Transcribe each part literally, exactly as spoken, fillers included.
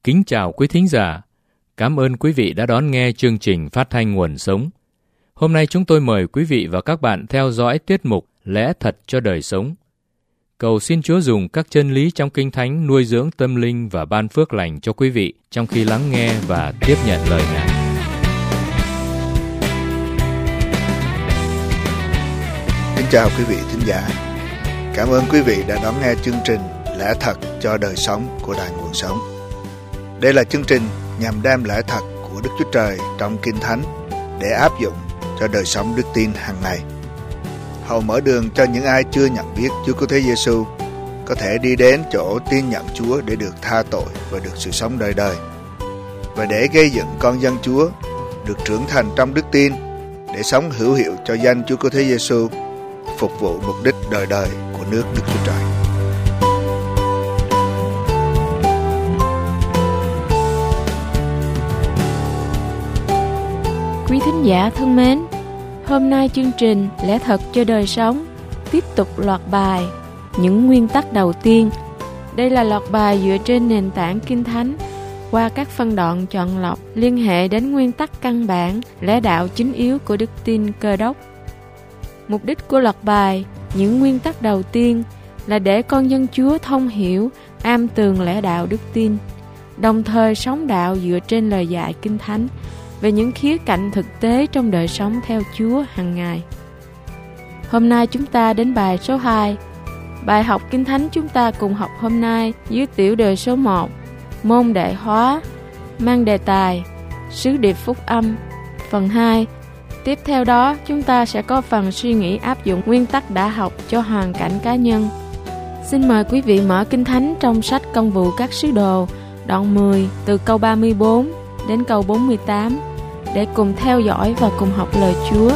Kính chào quý thính giả. Cảm ơn quý vị đã đón nghe chương trình phát thanh Nguồn Sống. Hôm nay chúng tôi mời quý vị và các bạn theo dõi tiết mục Lẽ Thật cho Đời Sống. Cầu xin Chúa dùng các chân lý trong Kinh Thánh nuôi dưỡng tâm linh và ban phước lành cho quý vị trong khi lắng nghe và tiếp nhận lời Ngài. Kính chào quý vị thính giả. Cảm ơn quý vị đã đón nghe chương trình Lẽ Thật cho Đời Sống của Đài Nguồn Sống. Đây là chương trình nhằm đem lẽ thật của Đức Chúa Trời trong Kinh Thánh để áp dụng cho đời sống đức tin hàng ngày. Hầu mở đường cho những ai chưa nhận biết Chúa Cứu Thế Giêsu có thể đi đến chỗ tin nhận Chúa để được tha tội và được sự sống đời đời, và để gây dựng con dân Chúa được trưởng thành trong đức tin để sống hữu hiệu cho danh Chúa Cứu Thế Giêsu, phục vụ mục đích đời đời của nước Đức Chúa Trời. Quý thính giả thân mến, hôm nay chương trình Lẽ Thật cho Đời Sống tiếp tục loạt bài Những Nguyên Tắc Đầu Tiên. Đây là loạt bài dựa trên nền tảng Kinh Thánh qua các phân đoạn chọn lọc liên hệ đến nguyên tắc căn bản, lẽ đạo chính yếu của đức tin Cơ Đốc. Mục đích của loạt bài Những Nguyên Tắc Đầu Tiên là để con dân Chúa thông hiểu, am tường lẽ đạo đức tin, đồng thời sống đạo dựa trên lời dạy Kinh Thánh về những khía cạnh thực tế trong đời sống theo Chúa hàng ngày. Hôm nay chúng ta đến bài số hai. Bài học Kinh Thánh chúng ta cùng học hôm nay dưới tiểu đề số một, môn Đệ Hóa, mang đề tài Sứ điệp phúc âm, phần hai. Tiếp theo đó chúng ta sẽ có phần suy nghĩ áp dụng nguyên tắc đã học cho hoàn cảnh cá nhân. Xin mời quý vị mở Kinh Thánh trong sách Công vụ các sứ đồ, đoạn mười, từ câu ba mươi bốn đến câu bốn mươi tám để cùng theo dõi và cùng học lời Chúa.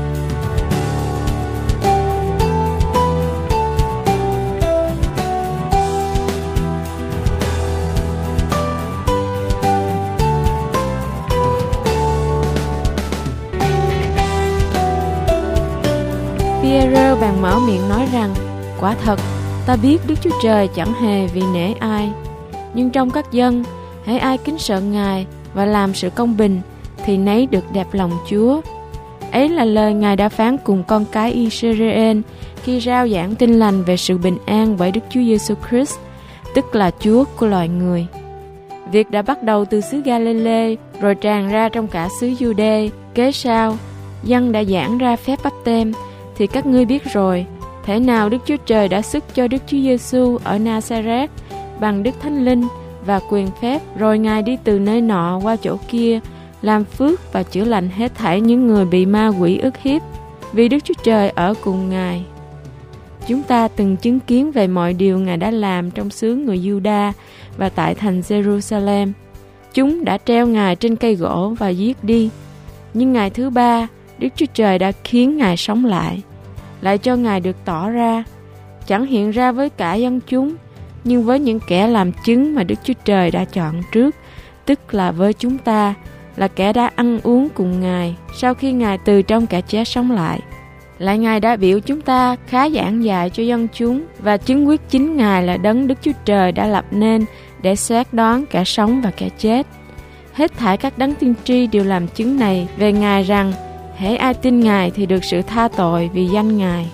Phi-e-rơ bèn mở miệng nói rằng: quả thật, ta biết Đức Chúa Trời chẳng hề vì nể ai, nhưng trong các dân, hễ ai kính sợ Ngài và làm sự công bình, thì nấy được đẹp lòng Chúa. Ấy là lời Ngài đã phán cùng con cái Israel khi rao giảng tin lành về sự bình an bởi Đức Chúa Giêsu Christ, tức là Chúa của loài người. Việc đã bắt đầu từ xứ Ga-lê-lê, rồi tràn ra trong cả xứ Giu-đê. Kế sau, dân đã giảng ra phép báp-têm, thì các ngươi biết rồi, thể nào Đức Chúa Trời đã sức cho Đức Chúa Giêsu ở Na-sa-rét bằng Đức Thánh Linh và quyền phép, rồi Ngài đi từ nơi nọ qua chỗ kia, làm phước và chữa lành hết thảy những người bị ma quỷ ức hiếp, vì Đức Chúa Trời ở cùng Ngài. Chúng ta từng chứng kiến về mọi điều Ngài đã làm trong xứ người Giu-đa và tại thành Giê-ru-sa-lem. Chúng đã treo Ngài trên cây gỗ và giết đi. Nhưng ngày thứ ba, Đức Chúa Trời đã khiến Ngài sống lại, lại cho Ngài được tỏ ra, chẳng hiện ra với cả dân chúng, nhưng với những kẻ làm chứng mà Đức Chúa Trời đã chọn trước, tức là với chúng ta, là kẻ đã ăn uống cùng Ngài sau khi Ngài từ trong kẻ chết sống lại. Lại Ngài đã biểu chúng ta khá giảng dạy cho dân chúng và chứng quyết chính Ngài là đấng Đức Chúa Trời đã lập nên để xét đoán kẻ sống và kẻ chết. Hết thảy các đấng tiên tri đều làm chứng này về Ngài rằng hễ ai tin Ngài thì được sự tha tội vì danh Ngài.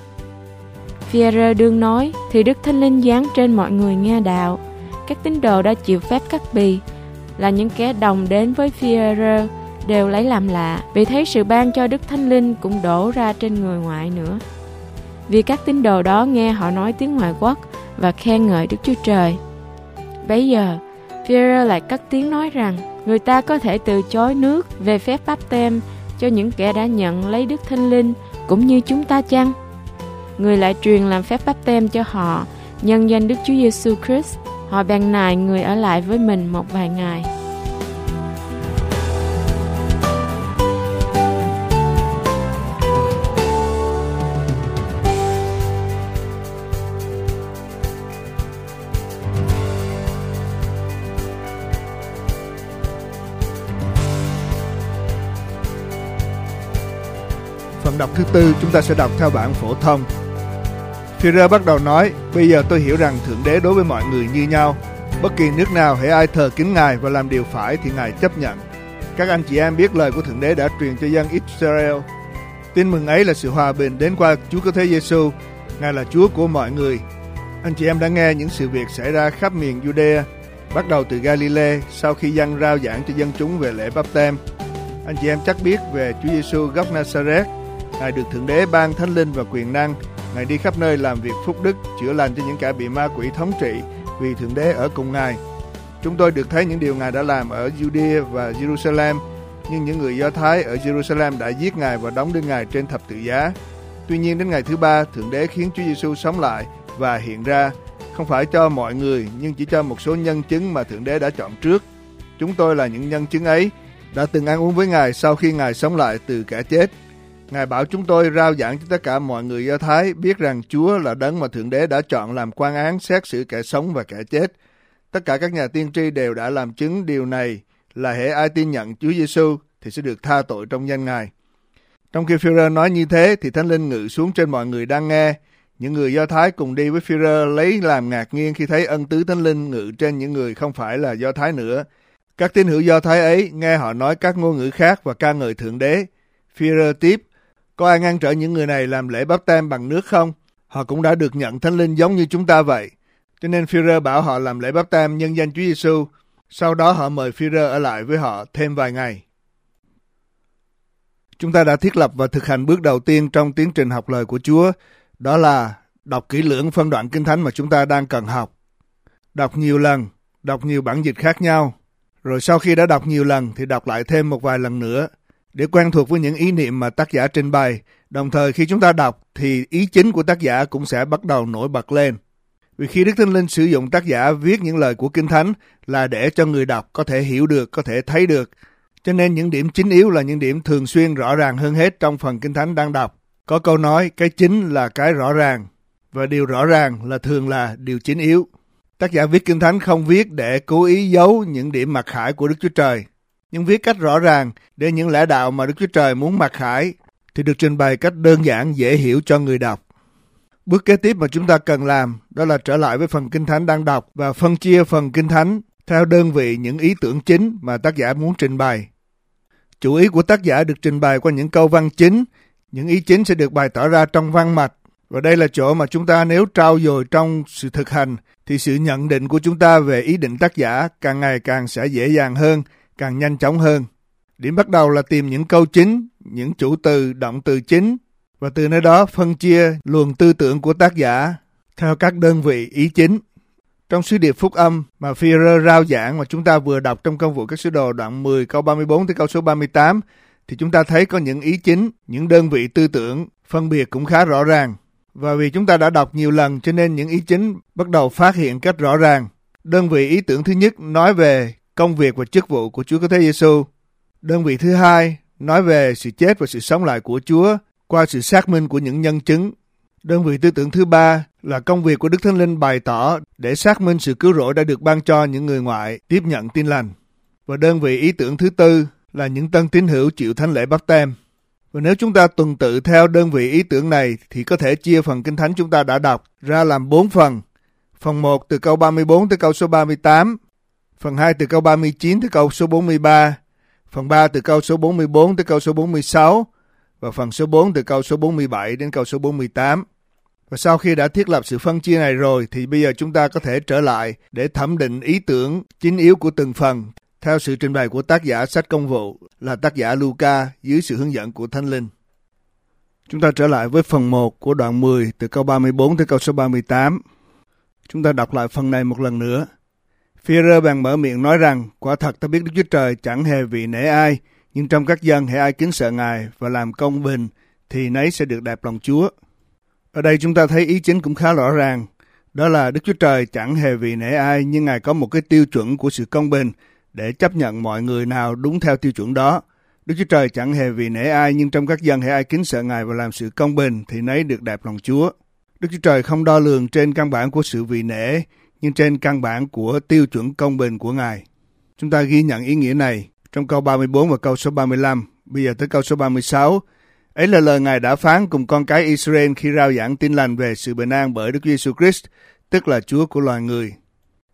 Phi-e-rơ đương nói thì Đức Thánh Linh giáng trên mọi người nghe đạo. Các tín đồ đã chịu phép cắt bì, là những kẻ đồng đến với Phi-e-rơ, đều lấy làm lạ, vì thấy sự ban cho Đức Thánh Linh cũng đổ ra trên người ngoại nữa. Vì các tín đồ đó nghe họ nói tiếng ngoại quốc và khen ngợi Đức Chúa Trời. Bấy giờ, Phi-e-rơ lại cất tiếng nói rằng người ta có thể từ chối nước về phép báp-têm cho những kẻ đã nhận lấy Đức Thánh Linh cũng như chúng ta chăng? Người lại truyền làm phép báp-têm cho họ nhân danh Đức Chúa Giêsu Christ. Họ bèn nài người ở lại với mình một vài ngày. Phần đọc thứ tư chúng ta sẽ đọc theo bản phổ thông. Phi-e-rơ bắt đầu nói: bây giờ tôi hiểu rằng Thượng Đế đối với mọi người như nhau. Bất kỳ nước nào hễ ai thờ kính Ngài và làm điều phải thì Ngài chấp nhận. Các anh chị em biết lời của Thượng Đế đã truyền cho dân Israel. Tin mừng ấy là sự hòa bình đến qua Chúa Cứu Thế Giêsu. Ngài là Chúa của mọi người. Anh chị em đã nghe những sự việc xảy ra khắp miền Judea, bắt đầu từ Galilee sau khi dân rao giảng cho dân chúng về lễ Báp-têm. Anh chị em chắc biết về Chúa Giêsu gốc Nazareth. Ngài được Thượng Đế ban Thánh Linh và quyền năng. Ngài đi khắp nơi làm việc phúc đức, chữa lành cho những kẻ bị ma quỷ thống trị vì Thượng Đế ở cùng Ngài. Chúng tôi được thấy những điều Ngài đã làm ở Judea và Jerusalem, nhưng những người Do Thái ở Jerusalem đã giết Ngài và đóng đinh Ngài trên thập tự giá. Tuy nhiên đến ngày thứ ba, Thượng Đế khiến Chúa Giêsu sống lại và hiện ra, không phải cho mọi người, nhưng chỉ cho một số nhân chứng mà Thượng Đế đã chọn trước. Chúng tôi là những nhân chứng ấy, đã từng ăn uống với Ngài sau khi Ngài sống lại từ kẻ chết. Ngài bảo chúng tôi rao giảng cho tất cả mọi người Do Thái biết rằng Chúa là đấng mà Thượng Đế đã chọn làm quan án xét xử kẻ sống và kẻ chết. Tất cả các nhà tiên tri đều đã làm chứng điều này là hễ ai tin nhận Chúa Giêsu thì sẽ được tha tội trong danh Ngài. Trong khi Phi-rơ nói như thế thì Thánh Linh ngự xuống trên mọi người đang nghe. Những người Do Thái cùng đi với Phi-rơ lấy làm ngạc nhiên khi thấy ân tứ Thánh Linh ngự trên những người không phải là Do Thái nữa. Các tín hữu Do Thái ấy nghe họ nói các ngôn ngữ khác và ca ngợi Thượng Đế. Phi-rơ tiếp: Có ai ngăn trở những người này làm lễ Báp-têm bằng nước không? Họ cũng đã được nhận Thánh Linh giống như chúng ta vậy. Cho nên Phi-rơ bảo họ làm lễ Báp-têm nhân danh Chúa Giêsu. Sau đó họ mời Phi-rơ ở lại với họ thêm vài ngày. Chúng ta đã thiết lập và thực hành bước đầu tiên trong tiến trình học lời của Chúa, đó là đọc kỹ lưỡng phân đoạn Kinh Thánh mà chúng ta đang cần học. Đọc nhiều lần, đọc nhiều bản dịch khác nhau. Rồi sau khi đã đọc nhiều lần thì đọc lại thêm một vài lần nữa, để quen thuộc với những ý niệm mà tác giả trình bày. Đồng thời khi chúng ta đọc thì ý chính của tác giả cũng sẽ bắt đầu nổi bật lên. Vì khi Đức Thánh Linh sử dụng tác giả viết những lời của Kinh Thánh là để cho người đọc có thể hiểu được, có thể thấy được. Cho nên những điểm chính yếu là những điểm thường xuyên rõ ràng hơn hết trong phần Kinh Thánh đang đọc. Có câu nói, cái chính là cái rõ ràng, và điều rõ ràng là thường là điều chính yếu. Tác giả viết Kinh Thánh không viết để cố ý giấu những điểm mặc khải của Đức Chúa Trời, nhưng viết cách rõ ràng để những lẽ đạo mà Đức Chúa Trời muốn mặc khải thì được trình bày cách đơn giản, dễ hiểu cho người đọc. Bước kế tiếp mà chúng ta cần làm đó là trở lại với phần Kinh Thánh đang đọc và phân chia phần Kinh Thánh theo đơn vị những ý tưởng chính mà tác giả muốn trình bày. Chủ ý của tác giả được trình bày qua những câu văn chính, những ý chính sẽ được bày tỏ ra trong văn mạch. Và đây là chỗ mà chúng ta nếu trau dồi trong sự thực hành thì sự nhận định của chúng ta về ý định tác giả càng ngày càng sẽ dễ dàng hơn, càng nhanh chóng hơn. Điểm bắt đầu là tìm những câu chính, những chủ từ, động từ chính, và từ nơi đó phân chia luồng tư tưởng của tác giả theo các đơn vị ý chính. Trong sứ điệp phúc âm mà Phi-rơ rao giảng mà chúng ta vừa đọc trong Công vụ các sứ đồ đoạn mười câu ba mươi bốn tới câu số ba mươi tám, thì chúng ta thấy có những ý chính, những đơn vị tư tưởng phân biệt cũng khá rõ ràng. Và vì chúng ta đã đọc nhiều lần cho nên những ý chính bắt đầu phát hiện cách rõ ràng. Đơn vị ý tưởng thứ nhất nói về công việc và chức vụ của Chúa Cứu Thế Giêsu. Đơn vị thứ hai nói về sự chết và sự sống lại của Chúa qua sự xác minh của những nhân chứng. Đơn vị tư tưởng thứ ba là công việc của Đức Thánh Linh bày tỏ để xác minh sự cứu rỗi đã được ban cho những người ngoại tiếp nhận tin lành. Và đơn vị ý tưởng thứ tư là những tân tín hữu chịu thánh lễ Báp-têm. Và nếu chúng ta tuần tự theo đơn vị ý tưởng này thì có thể chia phần Kinh Thánh chúng ta đã đọc ra làm bốn phần. Phần một từ câu ba mươi bốn tới câu số ba mươi tám, phần hai từ câu ba mươi chín tới câu số bốn mươi ba, phần ba từ câu số bốn mươi bốn tới câu số bốn mươi sáu, và phần số bốn từ câu số bốn mươi bảy đến câu số bốn mươi tám. Và sau khi đã thiết lập sự phân chia này rồi thì bây giờ chúng ta có thể trở lại để thẩm định ý tưởng chính yếu của từng phần theo sự trình bày của tác giả sách Công vụ là tác giả Luca dưới sự hướng dẫn của Thánh Linh. Chúng ta trở lại với phần một của đoạn mười từ câu ba mươi bốn tới câu số ba mươi tám. Chúng ta đọc lại phần này một lần nữa. Phi-rơ bèn mở miệng nói rằng, quả thật ta biết Đức Chúa Trời chẳng hề vị nể ai, nhưng trong các dân hễ ai kính sợ Ngài và làm công bình thì nấy sẽ được đẹp lòng Chúa. Ở đây chúng ta thấy ý chính cũng khá rõ ràng, đó là Đức Chúa Trời chẳng hề vị nể ai, nhưng Ngài có một cái tiêu chuẩn của sự công bình để chấp nhận mọi người nào đúng theo tiêu chuẩn đó. Đức Chúa Trời chẳng hề vì nể ai, nhưng trong các dân hễ ai kính sợ Ngài và làm sự công bình thì nấy được đẹp lòng Chúa. Đức Chúa Trời không đo lường trên căn bản của sự vì nể, nhưng trên căn bản của tiêu chuẩn công bình của Ngài. Chúng ta ghi nhận ý nghĩa này trong câu ba mươi bốn và câu số ba mươi lăm. Bây giờ tới câu số ba mươi sáu. Ấy là lời Ngài đã phán cùng con cái Israel khi rao giảng tin lành về sự bình an bởi Đức Giêsu Christ, tức là Chúa của loài người.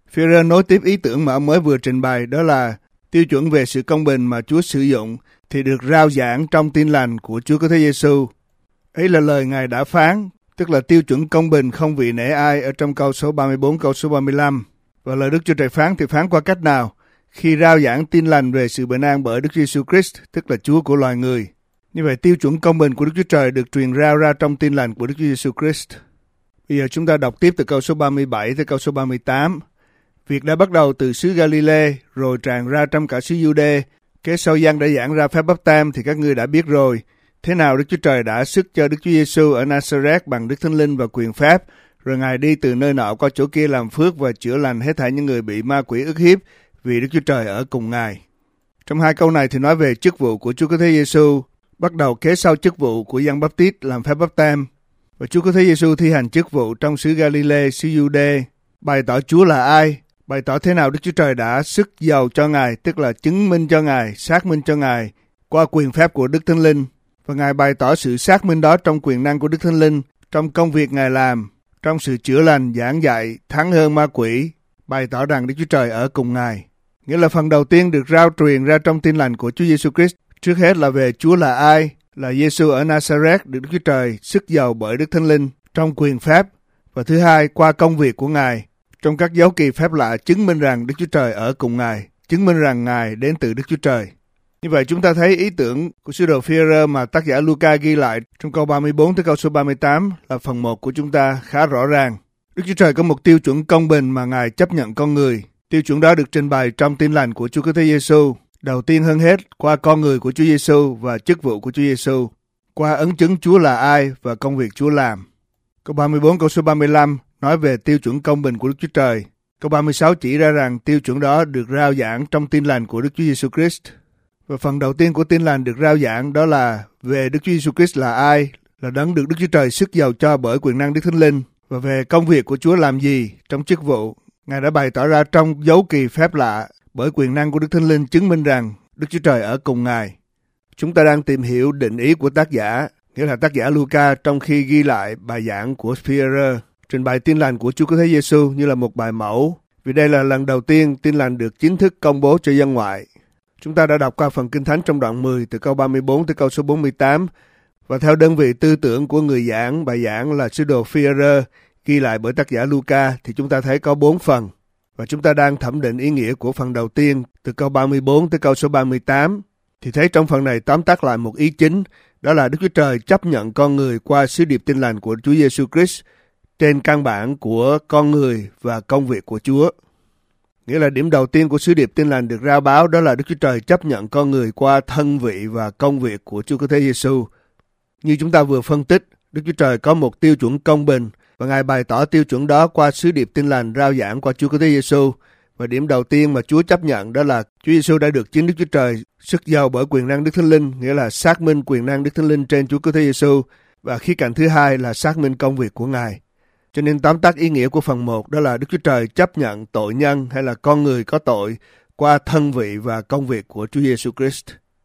Phi-e-rơ nối tiếp ý tưởng mà ông mới vừa trình bày, đó là tiêu chuẩn về sự công bình mà Chúa sử dụng thì được rao giảng trong tin lành của Chúa Cứu Thế Giêsu. Ấy là lời Ngài đã phán, tức là tiêu chuẩn công bình không vị nể ai ở trong câu số ba mươi bốn, câu số ba mươi lăm. Và lời Đức Chúa Trời phán thì phán qua cách nào? Khi rao giảng tin lành về sự bình an bởi Đức Chúa Giêsu Christ, tức là Chúa của loài người. Như vậy, tiêu chuẩn công bình của Đức Chúa Trời được truyền rao ra trong tin lành của Đức Chúa Giêsu Christ. Bây giờ chúng ta đọc tiếp từ câu số ba mươi bảy tới câu số ba mươi tám. Việc đã bắt đầu từ xứ Galilee, rồi tràn ra trong cả xứ Giu-đê. Kế sau Giăng đã giảng ra phép báp têm thì các ngươi đã biết rồi. Thế nào Đức Chúa Trời đã sức cho Đức Chúa Giêsu ở Nazareth bằng Đức Thánh Linh và quyền phép, rồi Ngài đi từ nơi nọ qua chỗ kia làm phước và chữa lành hết thảy những người bị ma quỷ ức hiếp, vì Đức Chúa Trời ở cùng Ngài. Trong hai câu này thì nói về chức vụ của Chúa Cứu Thế Giêsu, bắt đầu kế sau chức vụ của Giăng Báp-tít làm phép báp têm. Và Chúa Cứu Thế Giêsu thi hành chức vụ trong xứ Galilee, xứ Giu-đê, bày tỏ Chúa là ai, bày tỏ thế nào Đức Chúa Trời đã sức giàu cho Ngài, tức là chứng minh cho Ngài, xác minh cho Ngài qua quyền phép của Đức Thánh Linh. Và Ngài bày tỏ sự xác minh đó trong quyền năng của Đức Thánh Linh, trong công việc Ngài làm, trong sự chữa lành, giảng dạy, thắng hơn ma quỷ, bày tỏ rằng Đức Chúa Trời ở cùng Ngài. Nghĩa là phần đầu tiên được rao truyền ra trong tin lành của Chúa Giêsu Christ, trước hết là về Chúa là ai, là Giêsu ở Nazareth được Đức Chúa Trời sức giàu bởi Đức Thánh Linh trong quyền phép. Và thứ hai, qua công việc của Ngài, trong các dấu kỳ phép lạ chứng minh rằng Đức Chúa Trời ở cùng Ngài, chứng minh rằng Ngài đến từ Đức Chúa Trời. Như vậy chúng ta thấy ý tưởng của sứ đồ Phi-e-rơ mà tác giả Luca ghi lại trong câu ba mươi bốn tới câu số ba mươi tám là phần một của chúng ta khá rõ ràng. Đức Chúa Trời có một tiêu chuẩn công bình mà Ngài chấp nhận con người. Tiêu chuẩn đó được trình bày trong tin lành của Chúa Cứu Thế Giêsu. Đầu tiên hơn hết qua con người của Chúa Giêsu và chức vụ của Chúa Giêsu, qua ấn chứng Chúa là ai và công việc Chúa làm. Câu ba mươi bốn câu số ba mươi lăm nói về tiêu chuẩn công bình của Đức Chúa Trời. Câu ba mươi sáu chỉ ra rằng tiêu chuẩn đó được rao giảng trong tin lành của Đức Chúa Giêsu Christ. Và phần đầu tiên của tin lành được rao giảng đó là về Đức Chúa Giêsu Christ là ai, là đấng được Đức Chúa Trời sức giàu cho bởi quyền năng Đức Thánh Linh, và về công việc của Chúa làm gì trong chức vụ. Ngài đã bày tỏ ra trong dấu kỳ phép lạ bởi quyền năng của Đức Thánh Linh chứng minh rằng Đức Chúa Trời ở cùng Ngài. Chúng ta đang tìm hiểu định ý của tác giả, nghĩa là tác giả Luca trong khi ghi lại bài giảng của Phi-e-rơ, trình bày tin lành của Chúa Cứu Thế Giêsu như là một bài mẫu, vì đây là lần đầu tiên tin lành được chính thức công bố cho dân ngoại. Chúng ta đã đọc qua phần Kinh Thánh trong đoạn mười từ câu ba mươi bốn tới câu số bốn mươi tám, và theo đơn vị tư tưởng của người giảng, bài giảng là sứ đồ Phi-e-rơ ghi lại bởi tác giả Luca thì chúng ta thấy có bốn phần. Và chúng ta đang thẩm định ý nghĩa của phần đầu tiên từ câu ba mươi bốn tới câu số ba mươi tám. Thì thấy trong phần này tóm tắt lại một ý chính, đó là Đức Chúa Trời chấp nhận con người qua sứ điệp tin lành của Chúa Giêsu Christ trên căn bản của con người và công việc của Chúa. Nghĩa là điểm đầu tiên của sứ điệp tin lành được rao báo đó là Đức Chúa Trời chấp nhận con người qua thân vị và công việc của Chúa Cứu Thế Giêsu. Như chúng ta vừa phân tích, Đức Chúa Trời có một tiêu chuẩn công bình và Ngài bày tỏ tiêu chuẩn đó qua sứ điệp tin lành rao giảng qua Chúa Cứu Thế Giêsu. Và điểm đầu tiên mà Chúa chấp nhận đó là Chúa Giêsu đã được chính Đức Chúa Trời sức giàu bởi quyền năng Đức Thánh Linh, nghĩa là xác minh quyền năng Đức Thánh Linh trên Chúa Cứu Thế Giêsu. Và khía cạnh thứ hai là xác minh công việc của Ngài. Cho nên tóm tắt ý nghĩa của phần một đó là Đức Chúa Trời chấp nhận tội nhân hay là con người có tội qua thân vị và công việc của Chúa Giêsu Christ.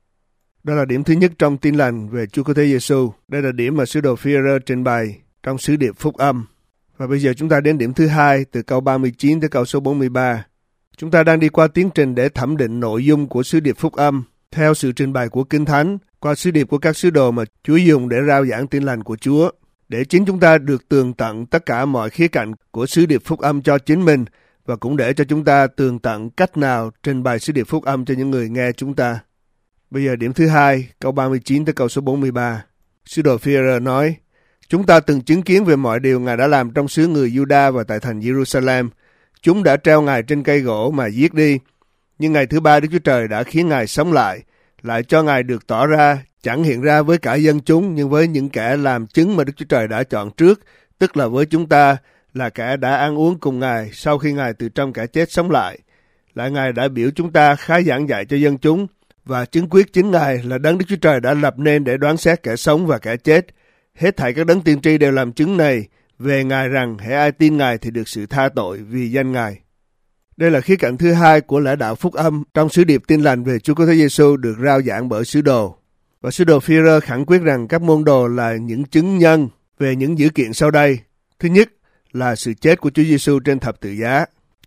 Đó là điểm thứ nhất trong tin lành về Chúa Cứu Thế Giêsu. Đây là điểm mà sứ đồ Phi-e-rơ trình bày trong sứ điệp phúc âm. Và bây giờ chúng ta đến điểm thứ hai từ câu ba mươi chín tới câu số bốn mươi ba. Chúng ta đang đi qua tiến trình để thẩm định nội dung của sứ điệp phúc âm theo sự trình bày của Kinh Thánh qua sứ điệp của các sứ đồ mà Chúa dùng để rao giảng tin lành của Chúa. Để chính chúng ta được tường tận tất cả mọi khía cạnh của sứ điệp phúc âm cho chính mình và cũng để cho chúng ta tường tận cách nào trình bày sứ điệp phúc âm cho những người nghe chúng ta. Bây giờ điểm thứ hai, câu ba mươi chín tới câu số bốn mươi ba. Sứ đồ Phi-e-rơ nói, chúng ta từng chứng kiến về mọi điều Ngài đã làm trong xứ người Giu-đa và tại thành Giê-ru-sa-lem. Chúng đã treo Ngài trên cây gỗ mà giết đi. Nhưng ngày thứ ba Đức Chúa Trời đã khiến Ngài sống lại, lại cho Ngài được tỏ ra, chẳng hiện ra với cả dân chúng, nhưng với những kẻ làm chứng mà Đức Chúa Trời đã chọn trước, tức là với chúng ta, là kẻ đã ăn uống cùng Ngài sau khi Ngài từ trong kẻ chết sống lại. Lại Ngài đã biểu chúng ta khá giảng dạy cho dân chúng, và chứng quyết chính Ngài là đấng Đức Chúa Trời đã lập nên để đoán xét kẻ sống và kẻ chết. Hết thảy các đấng tiên tri đều làm chứng này về Ngài rằng hễ ai tin Ngài thì được sự tha tội vì danh Ngài. Đây là khía cạnh thứ hai của lẽ đạo phúc âm trong sứ điệp tin lành về Chúa Cứu Thế Giêsu được rao giảng bởi sứ đồ. Và sứ đồ Phi-e-rơ khẳng quyết rằng các môn đồ là những chứng nhân về những dữ kiện sau đây. Thứ nhất là sự chết của Chúa Giêsu trên thập tự giá.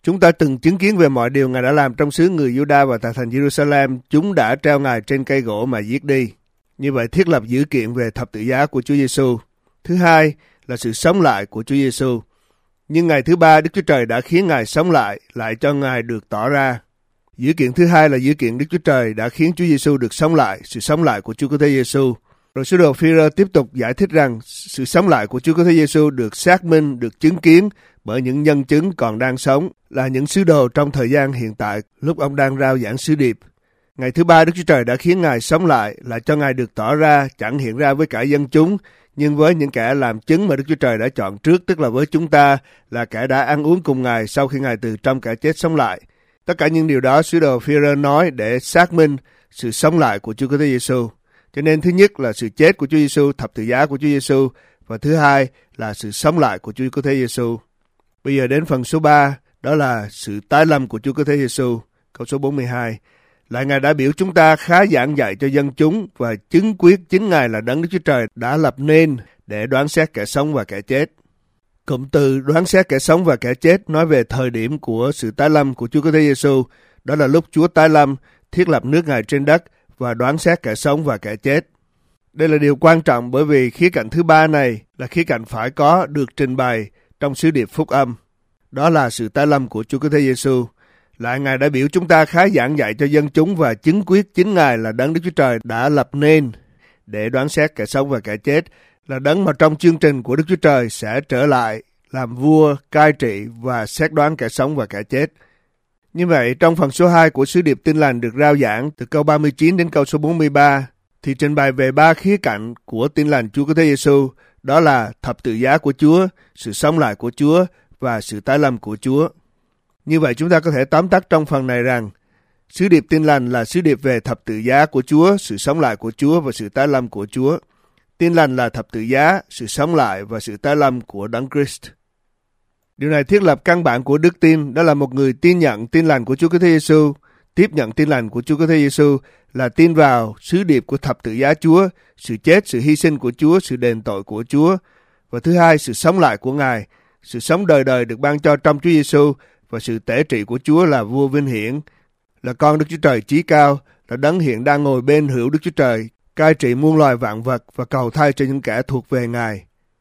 Chúng ta từng chứng kiến về mọi điều Ngài đã làm trong xứ người Juda và tại thành Jerusalem. Chúng đã treo Ngài trên cây gỗ mà giết đi. Như vậy thiết lập dữ kiện về thập tự giá của Chúa Giêsu. Thứ hai là sự sống lại của Chúa Giêsu. Nhưng ngày thứ ba, Đức Chúa Trời đã khiến Ngài sống lại, lại cho Ngài được tỏ ra. Dữ kiện thứ hai là dữ kiện Đức Chúa Trời đã khiến Chúa Giêsu được sống lại, sự sống lại của Chúa Cứu Thế Giêsu. Rồi sứ đồ Phi-rơ tiếp tục giải thích rằng sự sống lại của Chúa Cứu Thế Giêsu được xác minh, được chứng kiến bởi những nhân chứng còn đang sống, là những sứ đồ trong thời gian hiện tại lúc ông đang rao giảng sứ điệp. Ngày thứ ba, Đức Chúa Trời đã khiến Ngài sống lại, là cho Ngài được tỏ ra, chẳng hiện ra với cả dân chúng, nhưng với những kẻ làm chứng mà Đức Chúa Trời đã chọn trước, tức là với chúng ta, là kẻ đã ăn uống cùng Ngài sau khi Ngài từ trong kẻ chết sống lại. Tất cả những điều đó sứ đồ Phi-rơ nói để xác minh sự sống lại của Chúa Cứu Thế Giêsu. Cho nên thứ nhất là sự chết của Chúa Giêsu, thập tự giá của Chúa Giêsu, và thứ hai là sự sống lại của Chúa Cứu Thế Giêsu. Bây giờ đến phần số ba, đó là sự tái lâm của Chúa Cứu Thế Giêsu, câu số bốn mươi hai. Lại Ngài đã biểu chúng ta khá giảng dạy cho dân chúng và chứng quyết chính Ngài là Đấng Đức Chúa Trời đã lập nên để đoán xét kẻ sống và kẻ chết. Cụm từ đoán xét kẻ sống và kẻ chết nói về thời điểm của sự tái lâm của Chúa Cứu Thế Giêsu, đó là lúc Chúa tái lâm, thiết lập nước Ngài trên đất và đoán xét kẻ sống và kẻ chết. Đây là điều quan trọng bởi vì khía cạnh thứ ba này là khía cạnh phải có được trình bày trong sứ điệp phúc âm. Đó là sự tái lâm của Chúa Cứu Thế Giêsu. Lại Ngài đã biểu chúng ta khá giảng dạy cho dân chúng và chứng quyết chính Ngài là Đấng Đức Chúa Trời đã lập nên để đoán xét kẻ sống và kẻ chết, là Đấng mà trong chương trình của Đức Chúa Trời sẽ trở lại làm vua, cai trị và xét đoán kẻ sống và kẻ chết. Như vậy, trong phần số hai của sứ điệp tin lành được rao giảng từ câu ba mươi chín đến câu số bốn mươi ba, thì trình bày về ba khía cạnh của tin lành Chúa Cứu Thế Giêsu, đó là thập tự giá của Chúa, sự sống lại của Chúa và sự tái lâm của Chúa. Như vậy chúng ta có thể tóm tắt trong phần này rằng sứ điệp tin lành là sứ điệp về thập tự giá của Chúa, sự sống lại của Chúa và sự tái lâm của Chúa. Tin lành là thập tự giá, sự sống lại và sự tái lâm của Đấng Christ. Điều này thiết lập căn bản của đức tin, đó là một người tin nhận tin lành của Chúa Cứu Thế Giêsu, tiếp nhận tin lành của Chúa Cứu Thế Giêsu là tin vào sứ điệp của thập tự giá Chúa, sự chết, sự hy sinh của Chúa, sự đền tội của Chúa, và thứ hai, sự sống lại của Ngài, sự sống đời đời được ban cho trong Chúa Giêsu và sự tể trị của Chúa là vua vinh hiển, là con Đức Chúa Trời chí cao, là Đấng hiện đang ngồi bên hữu Đức Chúa Trời, cai trị muôn loài vạn vật và cầu thay cho những kẻ thuộc về Ngài.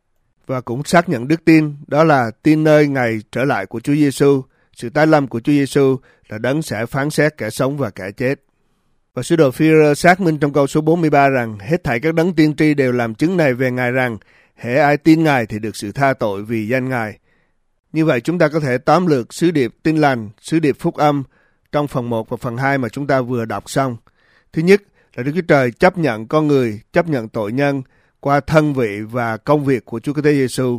Và cũng xác nhận đức tin, đó là tin nơi ngày trở lại của Chúa Giêsu, sự tái lâm của Chúa Giêsu là Đấng sẽ phán xét kẻ sống và kẻ chết. Và sứ đồ Phi-rơ xác minh trong câu số bốn mươi ba rằng hết thảy các đấng tiên tri đều làm chứng này về Ngài rằng hễ ai tin Ngài thì được sự tha tội vì danh Ngài. Như vậy chúng ta có thể tóm lược sứ điệp tin lành, sứ điệp phúc âm trong phần một và phần hai mà chúng ta vừa đọc xong. Thứ nhất là Đức Chúa Trời chấp nhận con người, chấp nhận tội nhân qua thân vị và công việc của Chúa Cứu Thế Giêsu.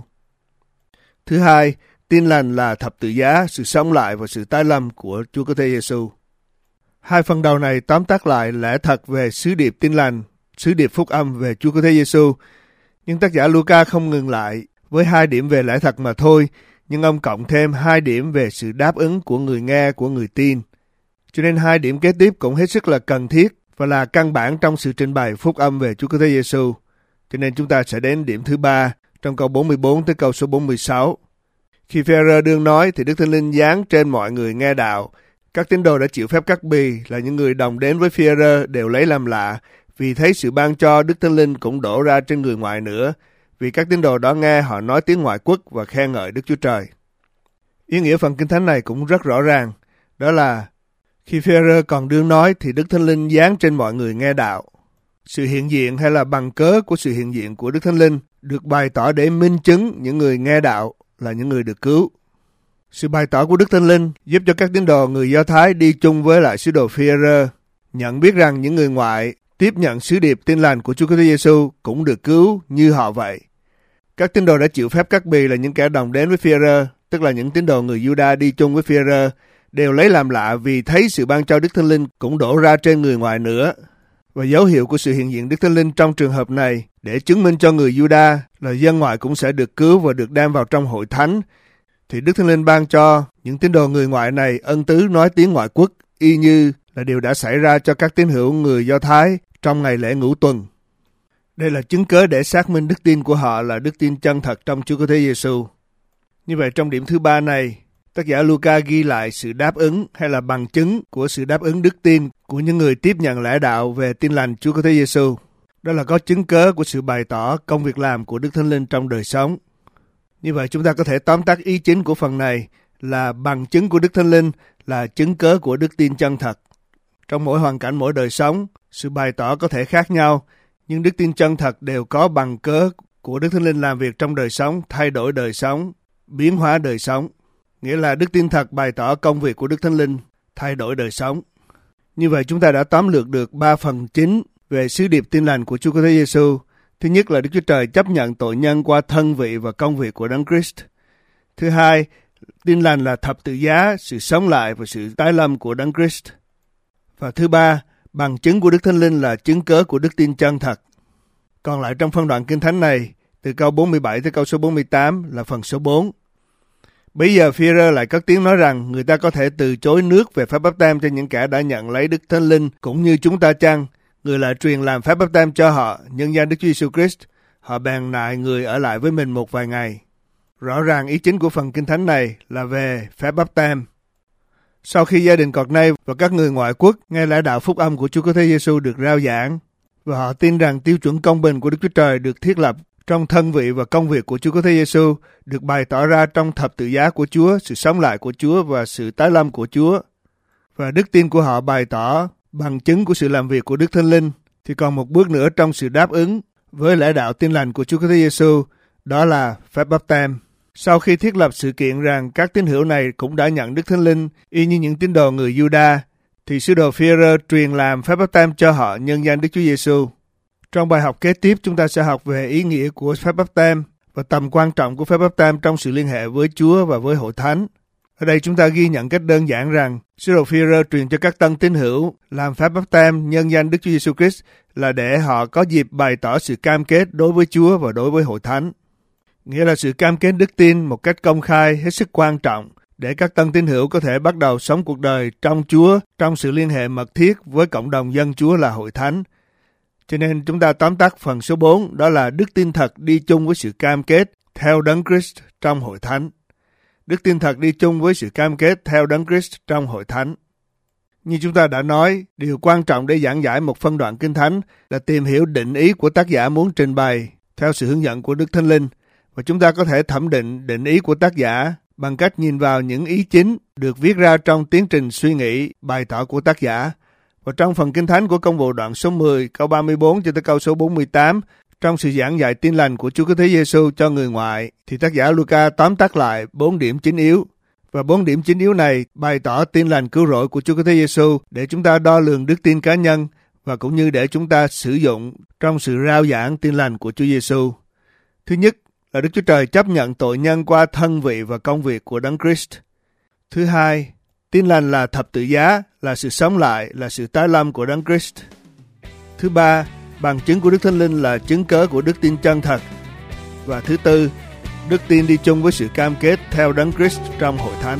Thứ hai, tin lành là thập tự giá, sự sống lại và sự tái lâm của Chúa Cứu Thế Giêsu. Hai phần đầu này tóm tắt lại lẽ thật về sứ điệp tin lành, sứ điệp phúc âm về Chúa Cứu Thế Giêsu. Nhưng tác giả Luca không ngừng lại với hai điểm về lẽ thật mà thôi, nhưng ông cộng thêm hai điểm về sự đáp ứng của người nghe, của người tin. Cho nên hai điểm kế tiếp cũng hết sức là cần thiết và là căn bản trong sự trình bày phúc âm về Chúa Cứu Thế Giêsu. Cho nên chúng ta sẽ đến điểm thứ ba trong câu bốn mươi bốn tới câu số bốn mươi sáu. Khi Phi-rơ đương nói thì Đức Thánh Linh giáng trên mọi người nghe đạo. Các tín đồ đã chịu phép cắt bì là những người đồng đến với Phi-rơ đều lấy làm lạ, vì thấy sự ban cho Đức Thánh Linh cũng đổ ra trên người ngoại nữa. Vì các tín đồ đó nghe họ nói tiếng ngoại quốc và khen ngợi Đức Chúa Trời. Ý nghĩa phần Kinh Thánh này cũng rất rõ ràng, đó là khi Phi-rơ còn đương nói thì Đức Thánh Linh giáng trên mọi người nghe đạo. Sự hiện diện hay là bằng cớ của sự hiện diện của Đức Thánh Linh được bày tỏ để minh chứng những người nghe đạo là những người được cứu. Sự bày tỏ của Đức Thánh Linh giúp cho các tín đồ người Do Thái đi chung với lại sứ đồ Phi-rơ nhận biết rằng những người ngoại tiếp nhận sứ điệp tin lành của Chúa Cứu Thế Giêsu cũng được cứu như họ vậy. Các tín đồ đã chịu phép cắt bì là những kẻ đồng đến với Phi-rơ, tức là những tín đồ người Giu-đa đi chung với Phi-rơ, đều lấy làm lạ vì thấy sự ban cho Đức Thánh Linh cũng đổ ra trên người ngoại nữa. Và dấu hiệu của sự hiện diện Đức Thánh Linh trong trường hợp này để chứng minh cho người Giu-đa là dân ngoại cũng sẽ được cứu và được đem vào trong hội thánh, thì Đức Thánh Linh ban cho những tín đồ người ngoại này ân tứ nói tiếng ngoại quốc, y như là điều đã xảy ra cho các tín hữu người Do Thái trong ngày lễ ngũ tuần. Đây là chứng cớ để xác minh đức tin của họ là đức tin chân thật trong Chúa Cứu Thế Giêsu. Như vậy trong điểm thứ ba này, Tác giả Luca ghi lại sự đáp ứng hay là bằng chứng của sự đáp ứng đức tin của những người tiếp nhận lẽ đạo về tin lành Chúa Cứu Thế Giêsu. Đó là có chứng cớ của sự bày tỏ công việc làm của Đức Thánh Linh trong đời sống. Như vậy chúng ta có thể tóm tắt ý chính của phần này là bằng chứng của Đức Thánh Linh là chứng cớ của đức tin chân thật. Trong mỗi hoàn cảnh, mỗi đời sống, sự bày tỏ có thể khác nhau, nhưng đức tin chân thật đều có bằng cớ của Đức Thánh Linh làm việc trong đời sống, thay đổi đời sống, biến hóa đời sống. Nghĩa là đức tin thật bày tỏ công việc của Đức Thánh Linh, thay đổi đời sống. Như vậy chúng ta đã tóm lược được ba phần chính về sứ điệp tin lành của Chúa Cứu Thế Giêsu. Thứ nhất là Đức Chúa Trời chấp nhận tội nhân qua thân vị và công việc của Đấng Christ. Thứ hai, tin lành là thập tự giá, sự sống lại và sự tái lâm của Đấng Christ. Và thứ ba, bằng chứng của Đức Thánh Linh là chứng cớ của đức tin chân thật. Còn lại trong phân đoạn Kinh Thánh này, từ câu bốn mươi bảy tới câu số bốn mươi tám là phần số bốn. Bây giờ Phi-e-rơ lại cất tiếng nói rằng người ta có thể từ chối nước về phép báp têm cho những kẻ đã nhận lấy Đức Thánh Linh cũng như chúng ta chăng? Người lại truyền làm phép báp têm cho họ, nhân danh Đức Chúa Giêsu Christ. Họ bèn nại người ở lại với mình một vài ngày. Rõ ràng ý chính của phần Kinh Thánh này là về phép báp têm. Sau khi gia đình Cọt-nây và các người ngoại quốc nghe lẽ đạo phúc âm của Chúa Cứu Thế Giêsu được rao giảng và họ tin rằng tiêu chuẩn công bình của Đức Chúa Trời được thiết lập trong thân vị và công việc của Chúa Cứu Thế Giêsu được bày tỏ ra trong thập tự giá của Chúa, sự sống lại của Chúa và sự tái lâm của Chúa. Và đức tin của họ bày tỏ bằng chứng của sự làm việc của Đức Thánh Linh, thì còn một bước nữa trong sự đáp ứng với lẽ đạo tin lành của Chúa Cứu Thế Giêsu, đó là phép báp têm. Sau khi thiết lập sự kiện rằng các tín hữu này cũng đã nhận Đức Thánh Linh y như những tín đồ người Giu-đa, thì sứ đồ Phi-e-rơ truyền làm phép báp têm cho họ nhân danh Đức Chúa Giêsu. Trong bài học kế tiếp, chúng ta sẽ học về ý nghĩa của phép báp têm và tầm quan trọng của phép báp têm trong sự liên hệ với Chúa và với hội thánh. Ở đây chúng ta ghi nhận cách đơn giản rằng sứ đồ Phi-e-rơ truyền cho các tân tín hữu làm phép báp têm nhân danh Đức Chúa Giêsu Christ là để họ có dịp bày tỏ sự cam kết đối với Chúa và đối với hội thánh. Nghĩa là sự cam kết đức tin một cách công khai hết sức quan trọng để các tân tín hữu có thể bắt đầu sống cuộc đời trong Chúa, trong sự liên hệ mật thiết với cộng đồng dân Chúa là hội thánh. Cho nên chúng ta tóm tắt phần số bốn, đó là đức tin thật đi chung với sự cam kết theo Đấng Christ trong hội thánh. Đức tin thật đi chung với sự cam kết theo Đấng Christ trong hội thánh. Như chúng ta đã nói, điều quan trọng để giảng giải một phân đoạn Kinh Thánh là tìm hiểu định ý của tác giả muốn trình bày theo sự hướng dẫn của Đức Thánh Linh. Và chúng ta có thể thẩm định định ý của tác giả bằng cách nhìn vào những ý chính được viết ra trong tiến trình suy nghĩ, bày tỏ của tác giả. Và trong phần Kinh Thánh của Công vụ đoạn số mười, câu ba mươi bốn cho tới câu số bốn mươi tám, trong sự giảng dạy tin lành của Chúa Cứu Thế Giêsu cho người ngoại, thì tác giả Luca tóm tắt lại bốn điểm chính yếu. Và bốn điểm chính yếu này bày tỏ tin lành cứu rỗi của Chúa Cứu Thế Giêsu để chúng ta đo lường đức tin cá nhân và cũng như để chúng ta sử dụng trong sự rao giảng tin lành của Chúa Giêsu. Thứ nhất là Đức Chúa Trời chấp nhận tội nhân qua thân vị và công việc của Đấng Christ. Thứ hai, tin lành là thập tự giá, là sự sống lại, là sự tái lâm của Đấng Christ. Thứ ba, bằng chứng của Đức Thánh Linh là chứng cớ của đức tin chân thật. Và thứ tư, đức tin đi chung với sự cam kết theo Đấng Christ trong hội thánh.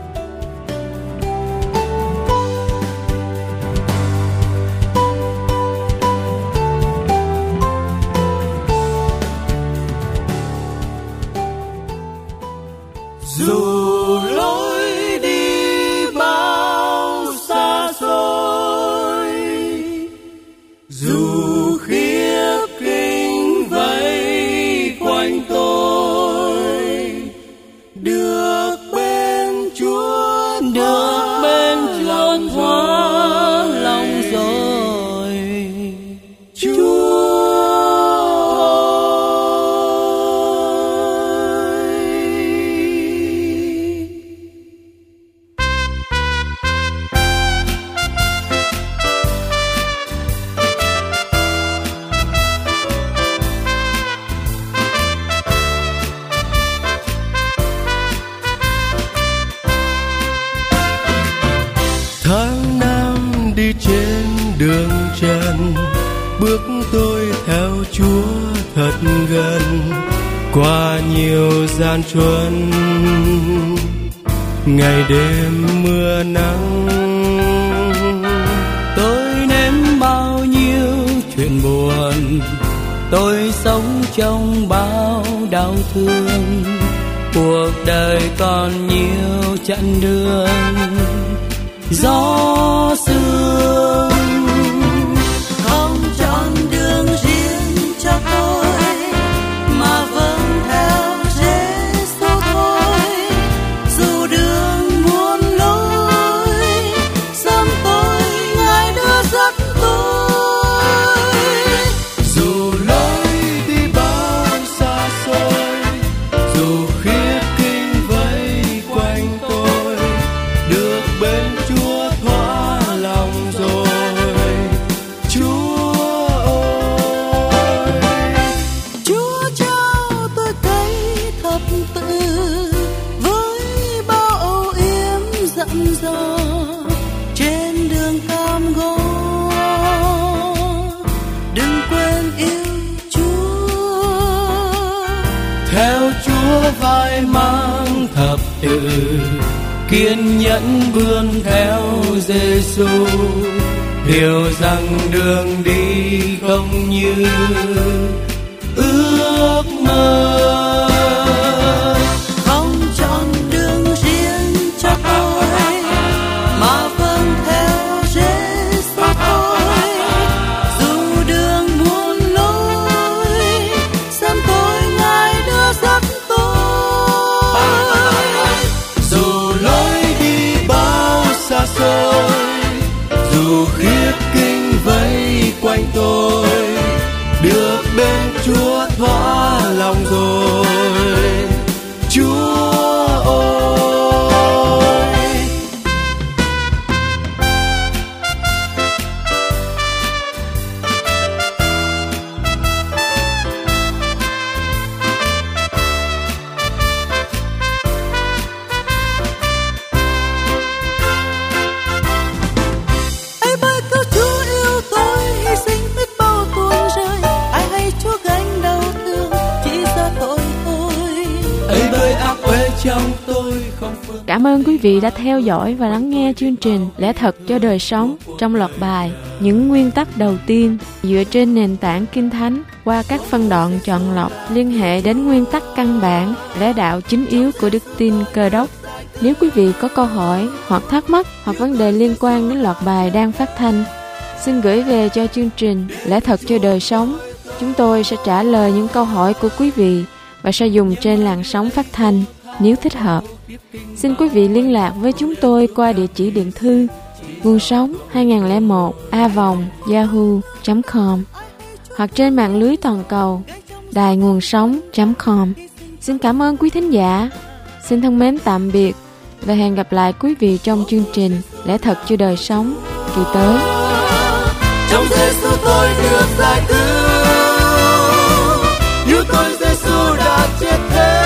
Dù lối đi bao xa xôi, dù khiếp kinh vây quanh tôi, được bên Chúa, được bên Chúa hóa lòng rồi. Chúa tháng năm đi trên đường trần, bước tôi theo Chúa thật gần, qua nhiều gian truân, ngày đêm mưa nắng. Tôi nếm bao nhiêu chuyện buồn, tôi sống trong bao đau thương, cuộc đời còn nhiều chặng đường gió sương. Không chọn đường riêng cho tôi mà vẫn theo Giêsu thôi. Dù đường muôn lối sớm tối Ngài đưa dắt tôi. Dù lối đi bao xa xôi, dù khiếp kinh vây quanh tôi, được bên Chúa thỏa lòng rồi. Chúa ơi, Chúa trao tôi cây thập tự với bao âu yếm dặn dò trên đường cam go. Đừng quên yêu Chúa, theo Chúa vai mang thập tự, kiên nhẫn bươn theo Giêsu, hiểu rằng đường đi không như ước mơ. không chọn đường riêng cho tôi mà vẫn theo Giêsu thôi. Dù đường muôn lối sớm tối Ngài đưa dắt tôi. Dù lối đi bao xa xôi, dù khiếp kinh vây quanh tôi, được bên Chúa thỏa lòng rồi. Chúa ơi, Hãy bởi cứu Chúa yêu tôi, hy sinh biết bao tuôn rơi. Ai hay Chúa gánh đau thương, chỉ ra tội tôi. ấy bởi ác uế trong tôi không phương. Cảm ơn quý vị đã theo dõi và lắng nghe chương trình Lẽ Thật cho Đời Sống trong loạt bài Những Nguyên Tắc Đầu Tiên dựa trên nền tảng Kinh Thánh qua các phân đoạn chọn lọc liên hệ đến nguyên tắc căn bản, lẽ đạo chính yếu của đức tin Cơ Đốc. Nếu quý vị có câu hỏi hoặc thắc mắc hoặc vấn đề liên quan đến loạt bài đang phát thanh, xin gửi về cho chương trình Lẽ Thật cho Đời Sống. Chúng tôi sẽ trả lời những câu hỏi của quý vị và sẽ dùng trên làn sóng phát thanh nếu thích hợp. Xin quý vị liên lạc với chúng tôi qua địa chỉ điện thư nguồn sống hai không một a vòng yahoo chấm com hoặc trên mạng lưới toàn cầu đài nguồn sống chấm com. Xin cảm ơn quý thính giả. Xin thân mến tạm biệt và hẹn gặp lại quý vị trong chương trình Lẽ Thật cho Đời Sống kỳ tới. Trong Giêsu tôi được giải cứu, như tôi Giêsu đã chết thế,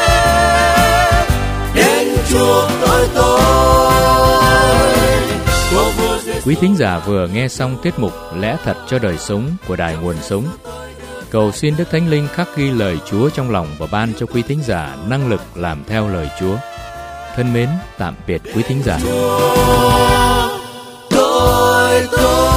đến chuộc tôi tôi. Quý thính giả vừa nghe xong tiết mục Lẽ Thật cho Đời Sống của Đài Nguồn Sống. Cầu xin Đức Thánh Linh khắc ghi lời Chúa trong lòng và ban cho quý thính giả năng lực làm theo lời Chúa. Thân mến, tạm biệt quý thính giả. Tôi tôi